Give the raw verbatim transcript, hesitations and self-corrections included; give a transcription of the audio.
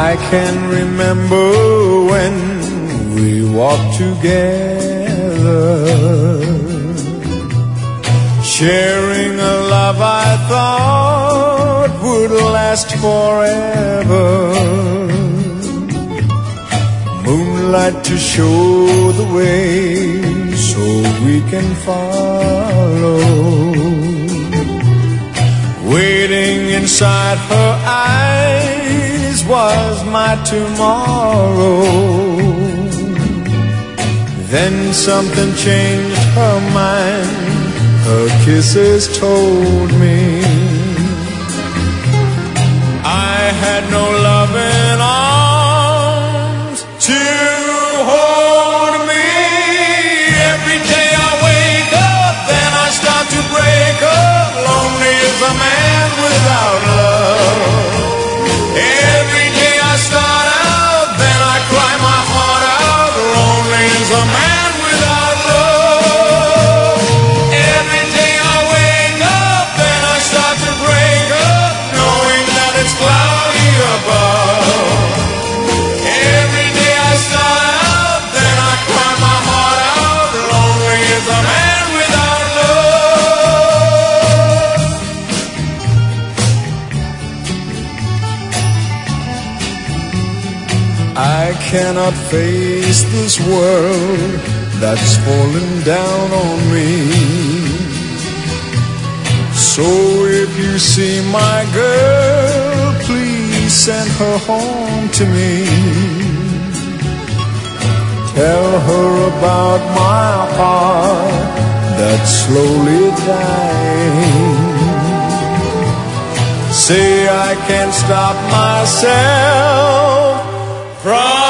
I can remember when we walked together, sharing a love I thought would last forever. Moonlight to show the way so we can follow. Waiting inside her eyes was my tomorrow. Then something changed her mind. Her kisses told me I had no loving arms to hold me. Every day I wake up, then I start to break up. Lonely is a man without love. Every day I start out, then I cry my heart out. Lonely is a man without love. Every day I wake up, then I start to break up, knowing that it's cloudy above. Every day I start out, then I cry my heart out. Lonely is a man without love. I cannot face this world that's falling down on me. So if you see my girl, please send her home to me. Tell her about my heart that's slowly dying. Say I can't stop myself from